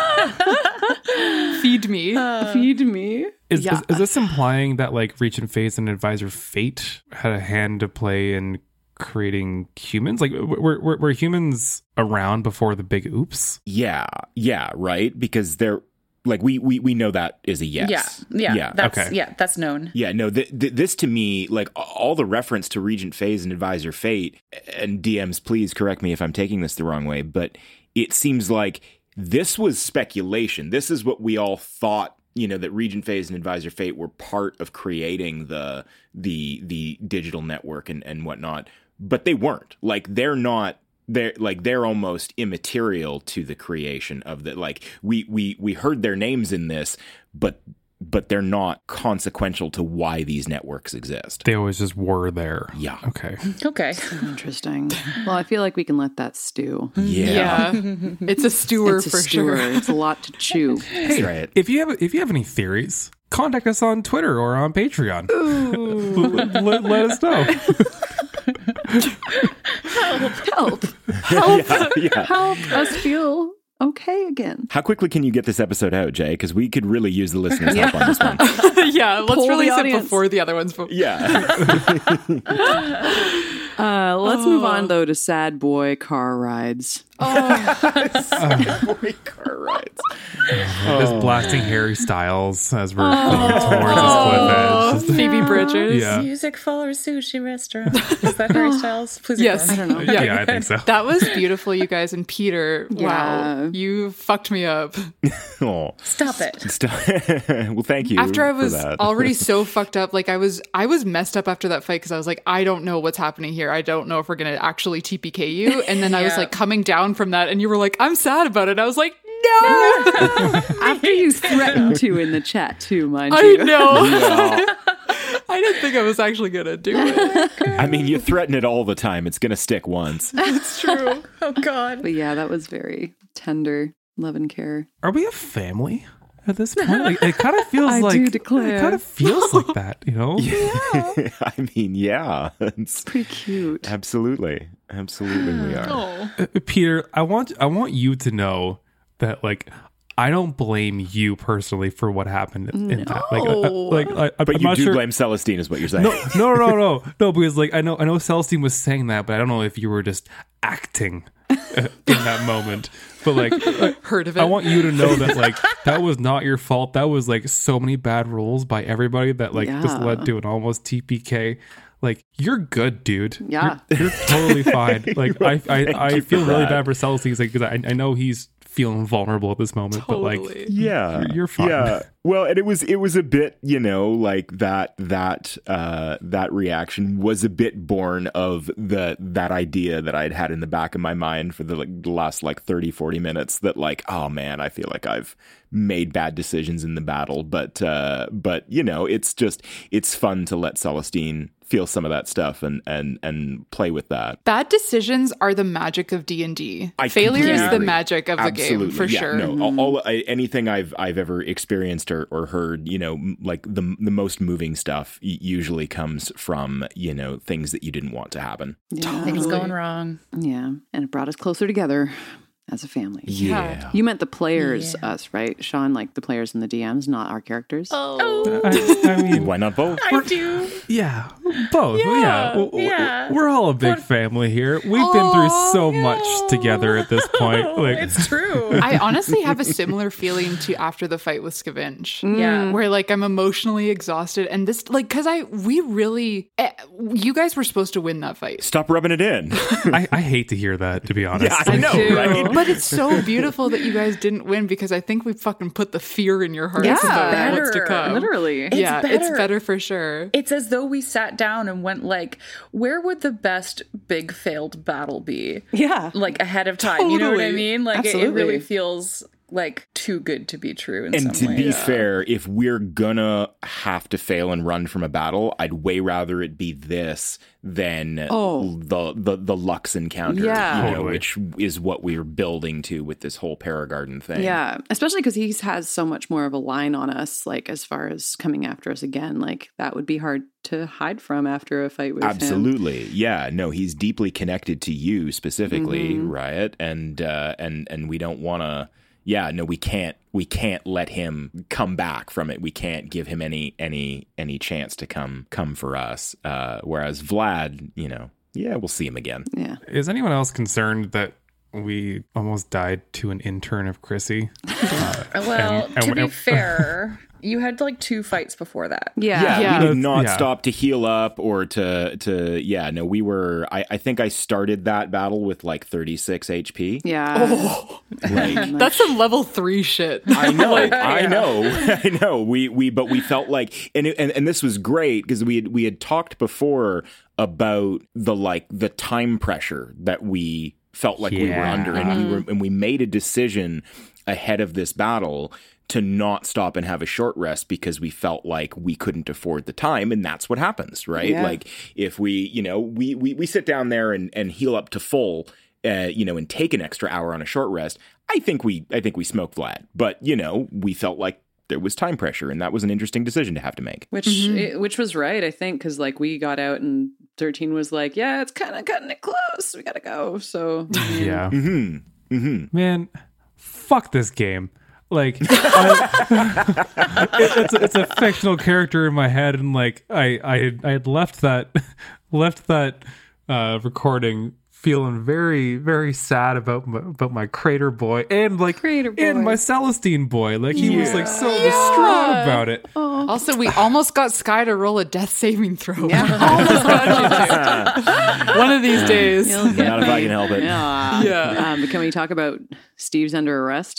feed me. Feed me. Is, Yeah. is is this implying that like Regent Phase and Advisor Fate had a hand to play in creating humans? Like were were, were humans around before the big oops? Yeah, yeah, right. Because they're Like we we we know that is a yes. Yeah, yeah, yeah. That's, okay. Yeah, that's known. Yeah, no. Th- th- this to me, like all the reference to Regent Phase and Advisor Fate, and D Ms, please correct me if I'm taking this the wrong way, but it seems like this was speculation. This is what we all thought. You know, that Regent Phase and Advisor Fate were part of creating the the the digital network and and whatnot, but they weren't. Like they're not. They're like they're almost immaterial to the creation of the like we we we heard their names in this, but but they're not consequential to why these networks exist. They always just were there. Yeah. Okay. Okay. Interesting. Well, I feel like we can let that stew. Yeah. Yeah. It's a stewer It's a for stewer. sure. It's a lot to chew. Hey, right. if you have if you have any theories, contact us on Twitter or on Patreon. let, let, let us know. Help. Help. Help. Yeah, yeah. Help us feel okay again. How quickly can you get this episode out, Jay? Because we could really use the listeners' help on this one. Yeah, let's Poll the release it audience. before the other ones. Yeah. Uh, let's Oh. move on, though, to sad boy car rides. Boy, car rides. Just blasting Harry Styles as we're going towards this cliff edge. Just- Phoebe Bridgers. Yeah. Music for a sushi restaurant. Is that Harry Styles? Please Yes. ignore. I don't know. Yeah, Yeah. I think so. That was beautiful, you guys. And Peter, wow, Yeah. you fucked me up. Oh. Stop it. Stop. Well, thank you. After I for was that. already so fucked up, like I was, I was messed up after that fight because I was like, I don't know what's happening here. I don't know if we're gonna actually T P K you. And then I was Yeah. like coming down from that, and you were like, I'm sad about it. I was like, no, After you threatened to in the chat, too, mind I you. know. Yeah. I didn't think I was actually gonna do it. I mean, you threaten it all the time. It's going to stick once. It's true. Oh God. But yeah, that was very tender love and care. Are we a family at this point? Like, it kind of feels I like do declare. It kind of feels like that, you know? I mean, yeah. It's Pretty cute. absolutely, absolutely we are. Oh. Uh, Peter, I want I want you to know that like I don't blame you personally for what happened in, in that. Like, uh, like I, I, But I'm you not do sure. blame Celestine, is what you're saying. No, no, no, no, no, no. Because like I know, I know Celestine was saying that, but I don't know if you were just acting uh, in that moment. But like, Heard of it. I want you to know that like that was not your fault. That was like so many bad rules by everybody that like just Yeah. led to an almost T P K. Like you're good, dude. Yeah. you're, you're totally fine. Like I, I, I you feel for really that. bad for Celestine because I, I know he's feeling vulnerable at this moment. But like, Totally. Yeah, You're- you're fine. Yeah, well, and it was it was a bit, you know, like that that uh, that reaction was a bit born of the that idea that I'd had in the back of my mind for the like the last like thirty, forty minutes that like, oh man, I feel like I've made bad decisions in the battle, but uh, but you know, it's just it's fun to let Celestine feel some of that stuff and and and play with that. Bad decisions are the magic of D and D. I Failure is completely the agree. magic of the Absolutely. game, for Yeah, sure. No, all, all I, anything I've I've ever experienced or, or heard, you know, m- like the the most moving stuff y- usually comes from, you know, things that you didn't want to happen. Yeah. Things going wrong. Yeah. And it brought us closer together as a family. Yeah. You meant the players, Yeah. us, right? Sean, like the players and the D Ms, not our characters. Oh, I, I mean, Why not both? I do. yeah, both. Yeah, Yeah, W- w- yeah. We're all a big family here. We've been through so much together at this point. Like, It's true. I honestly have a similar feeling to after the fight with Scavenge. Yeah. Where like I'm emotionally exhausted, and this like because I we really eh, you guys were supposed to win that fight. Stop rubbing it in. I, I hate to hear that, to be honest. Yeah, I know, Too. right? But it's so beautiful that you guys didn't win because I think we fucking put the fear in your hearts Yeah. about what's to Better. come. Literally. It's yeah, it's better. better for sure. It's as though we sat down and went like, where would the best big failed battle be? Yeah. Like ahead of time. You know what I Totally. mean? Like it, it Absolutely. really feels like too good to be true in And some to ways. be fair, if we're gonna have to fail and run from a battle, I'd way rather it be this than Oh. the, the the Lux encounter, Yeah. you know, Totally. which is what we're building to with this whole Paragarden thing. Yeah, especially because he has so much more of a line on us, like as far as coming after us again. Like that would be hard to hide from after a fight with him. Absolutely. Yeah. No, he's deeply connected to you specifically, Mhm. Riot. And uh and and we don't wanna yeah, no, we can't we can't let him come back from it. We can't give him any any any chance to come come for us. Uh whereas Vlad, you know, yeah, we'll see him again. Yeah. Is anyone else concerned that we almost died to an intern of Chrissy. Uh, well, and, and, to be and, fair, you had like two fights before that. Yeah, yeah, yeah. we did not yeah. stop to heal up or to to yeah. No, we were. I, I think I started that battle with like thirty-six H P. Yeah, Oh, Like, that's some level three shit. I know, Like, I yeah. know, I know. We we but we felt like, and it, and and this was great because we had we had talked before about the like the time pressure that we felt like we were Yeah. under, and we were and we made a decision ahead of this battle to not stop and have a short rest because we felt like we couldn't afford the time, and that's what happens, right? Yeah. Like if we, you know, we we we sit down there and and heal up to full. Uh, you know, and take an extra hour on a short rest, I think we, I think we smoked Vlad. But you know, we felt like there was time pressure, and that was an interesting decision to have to make. which Mm-hmm. it, which was right, I think, because like we got out and thirteen was like, yeah, it's kind of cutting it close. We gotta go. So yeah. Mm-hmm. Mm-hmm. Man, fuck this game. Like, I, it, it's, a, it's a fictional character in my head, and like, I, I, had, I had left that, left that uh, recording feeling very, very sad about my, about my Crater boy, and like, Crater boy. and my Celestine boy. Like, he was like so Yeah. distraught about it. Also, we almost got Sky to roll a death saving throw. Yeah. Almost got you to. One of these days. You'll get Not if I can help it. Yeah. Yeah. Um, but can we talk about Steve's under arrest?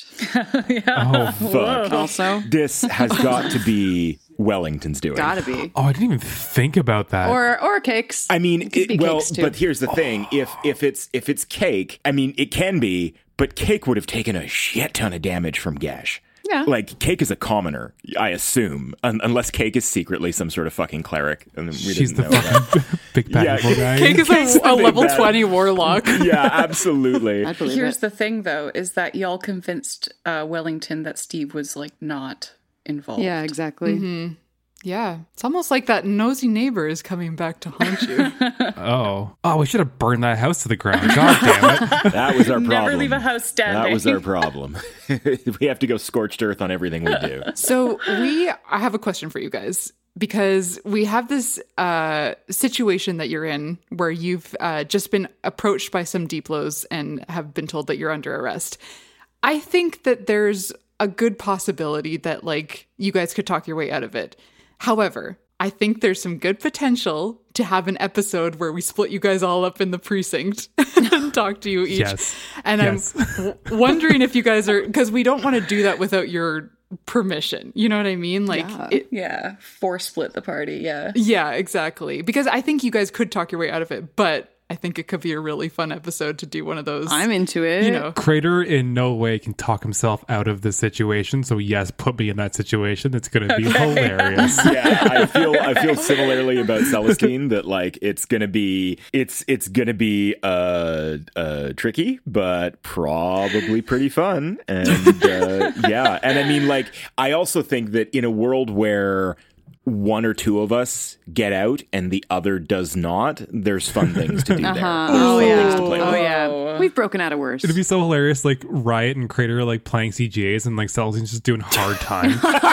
Oh, Fuck. Also, This has got to be Wellington's doing. gotta be. oh, I didn't even think about that. Or or cakes. I mean, It could it- be well, cakes, too. but here's the thing: if if it's if it's Cake, I mean, it can be, but Cake would have taken a shit ton of damage from Gash. Yeah. Like Cake is a commoner, I assume, un- unless Cake is secretly some sort of fucking cleric, and we She's didn't the know that. fucking big bad Yeah, evil guy. Cake is Cake's a, the a big level bad. twenty warlock. Yeah, absolutely. I believe Here's it. the thing, though, is that y'all convinced uh, Wellington that Steve was like not involved. Yeah, exactly. Mm-hmm. Yeah. It's almost like that nosy neighbor is coming back to haunt you. Oh, oh, we should have burned that house to the ground. God damn it! That was our problem. Never leave a house standing. That was our problem. We have to go scorched earth on everything we do. So we, I have a question for you guys because we have this uh, situation that you're in where you've uh, just been approached by some Deeplos and have been told that you're under arrest. I think that there's a good possibility that like you guys could talk your way out of it. However, I think there's some good potential to have an episode where we split you guys all up in the precinct and talk to you each. Yes. And Yes. I'm w- wondering if you guys are, because we don't want to do that without your permission. You know what I mean? Like, Yeah. it, Yeah, force split the party. Yeah. yeah, exactly. Because I think you guys could talk your way out of it, but I think it could be a really fun episode to do one of those. I'm into it. You know, Crater in no way can talk himself out of the situation. So yes, put me in that situation. It's going to be hilarious. Yeah, I feel I feel similarly about Celestine that like it's gonna be it's it's gonna be uh uh tricky but probably pretty fun, and uh, yeah, and I mean like I also think that in a world where one or two of us get out and the other does not, there's fun things to do there. Uh-huh. There's Oh fun yeah. things to play Oh with. yeah. We've broken out of worse. It'd be so hilarious, like Riot and Crater are like playing C G As and like Celestine's just doing hard time.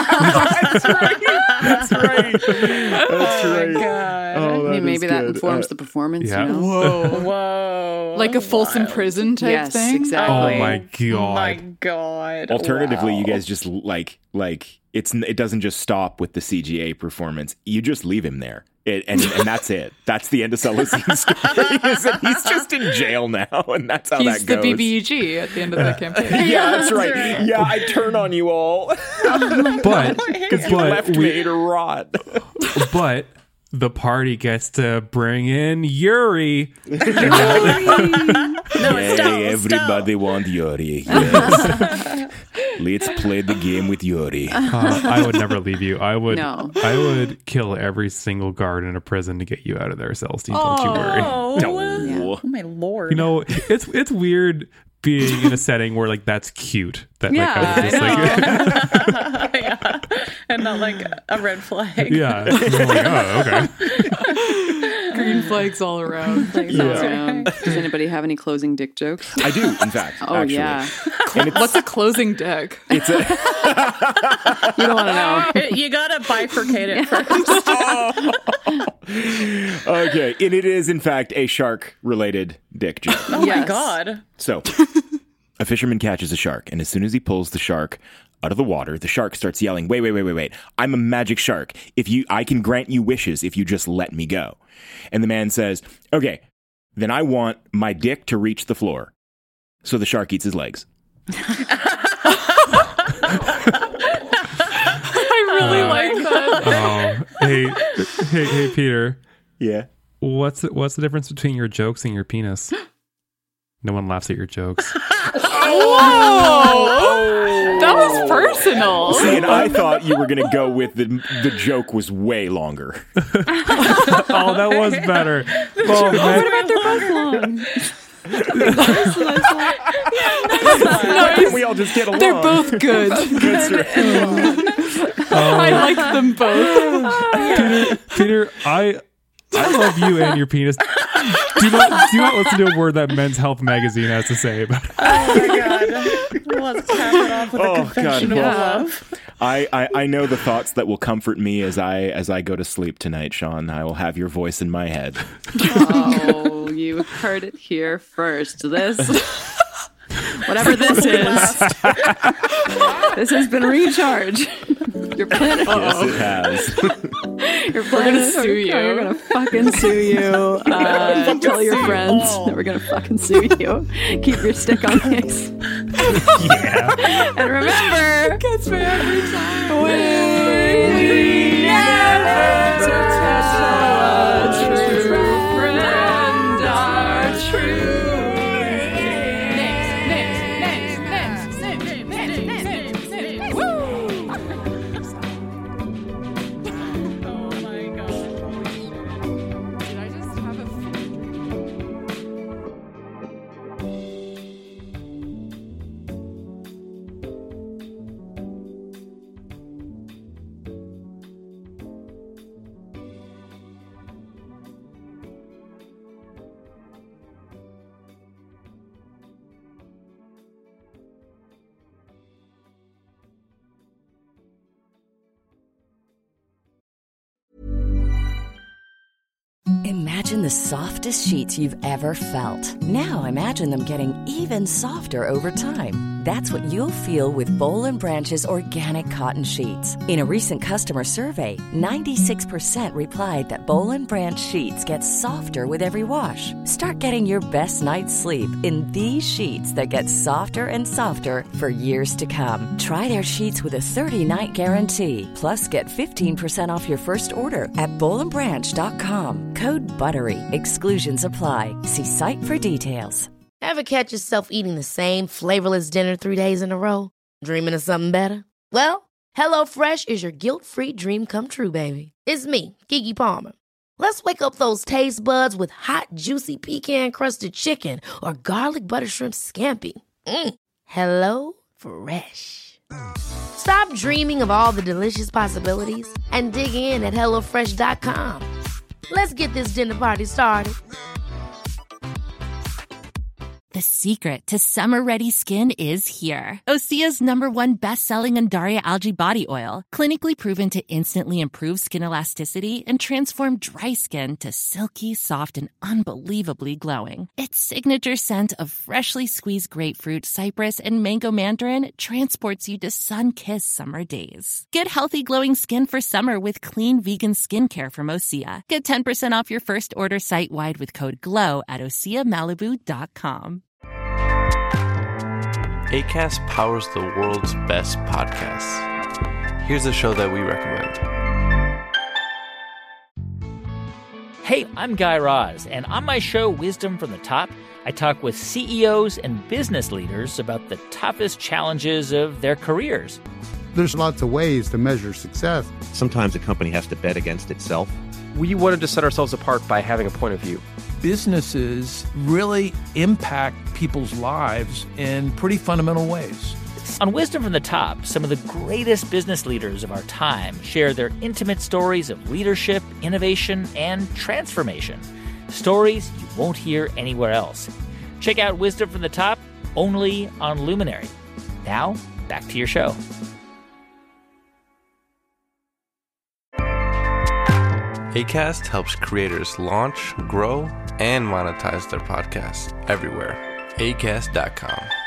That's right. That's right. That's right. God. Oh, I mean, maybe is that good. informs Uh, the performance. yeah. You know? whoa. Whoa. Like a Folsom Prison type Yes, thing? exactly. Oh my Oh my god. God. Alternatively, Wow. you guys just like like it's it doesn't just stop with the C G A performance. You just leave him there. It, and and that's it. That's the end of Celestine's story. Is that he's just in jail now, and that's how He's that the goes. B B E G at the end of the campaign. Yeah, that's that's right. right. Yeah, I turn on you all But because you but left we, me to rot. but the party gets to bring in Yuri. No, Hey, stop, everybody want Yuri. Yes. Let's play the game with Yuri. Uh, I would never leave you. I would. No. I would kill every single guard in a prison to get you out of there, Celestine. Don't you worry. Oh, No. oh my Lord. You know, it's it's weird being in a setting where like that's cute. That like I Yeah, would just like Yeah. And not like a red flag. yeah. I'm like, oh, okay. Green flags all around. Flags all around. Does anybody have any closing dick jokes? I do, in fact. Oh, actually. yeah. And it's, What's a closing dick? It's a. You don't want to know. You gotta bifurcate it first. Okay, and it is, in fact, a shark-related dick joke. Oh Yes. my god. So, a fisherman catches a shark, and as soon as he pulls the shark out of the water, the shark starts yelling, wait, wait, wait, wait, wait. I'm a magic shark. If you, I can grant you wishes if you just let me go. And the man says, okay, then I want my dick to reach the floor. So the shark eats his legs. I really Uh, like that. Oh, hey, hey, hey, Peter. Yeah. What's the, what's the difference between your jokes and your penis? No one laughs at your jokes. Whoa! That was personal. See, and I thought you were going to go with the the joke was way longer. Oh, that was better. Oh, man. What about they're both long? Why can't we all just get along? They're both good. I like them both. Peter, Peter, I I love you and your penis. Do not do not listen to a word that Men's Health magazine has to say about it. Oh my god. Let's cap it off with Oh, a confession God. of Yeah. love. I, I, I know the thoughts that will comfort me as I as I go to sleep tonight, Sean. I will have your voice in my head. Oh, you heard it here first. This, whatever this is, this has been Recharge. Your planet. Yes, it has. Your planet. gonna sue you. We're gonna fucking sue you. Uh, tell your friends that we're gonna fucking sue you. Keep your stick on mix. Yeah. And remember, Gets me every time. we never tell a true friend our truth. Did I just have a Imagine the softest sheets you've ever felt. Now imagine them getting even softer over time. That's what you'll feel with Boll and Branch's organic cotton sheets. In a recent customer survey, ninety-six percent replied that Boll and Branch sheets get softer with every wash. Start getting your best night's sleep in these sheets that get softer and softer for years to come. Try their sheets with a thirty-night guarantee. Plus, get fifteen percent off your first order at boll and branch dot com. Code BUTTERY. Exclusions apply. See site for details. Ever catch yourself eating the same flavorless dinner three days in a row? Dreaming of something better? Well, HelloFresh is your guilt-free dream come true, baby. It's me, Keke Palmer. Let's wake up those taste buds with hot, juicy pecan-crusted chicken or garlic butter shrimp scampi. Mm. Hello Fresh. Stop dreaming of all the delicious possibilities and dig in at hello fresh dot com. Let's get this dinner party started. The secret to summer-ready skin is here. Osea's number one best-selling Undaria Algae Body Oil, clinically proven to instantly improve skin elasticity and transform dry skin to silky, soft, and unbelievably glowing. Its signature scent of freshly squeezed grapefruit, cypress, and mango mandarin transports you to sun-kissed summer days. Get healthy, glowing skin for summer with clean vegan skincare from Osea. Get ten percent off your first order site-wide with code GLOW at osea malibu dot com. Acast powers the world's best podcasts. Here's a show that we recommend. Hey, I'm Guy Raz, and on my show, Wisdom from the Top, I talk with C E Os and business leaders about the toughest challenges of their careers. There's lots of ways to measure success. Sometimes a company has to bet against itself. We wanted to set ourselves apart by having a point of view. Businesses really impact people's lives in pretty fundamental ways. On Wisdom from the Top, some of the greatest business leaders of our time share their intimate stories of leadership, innovation, and transformation. Stories you won't hear anywhere else. Check out Wisdom from the Top only on Luminary. Now, back to your show. Acast helps creators launch, grow, and monetize their podcasts everywhere. acast dot com.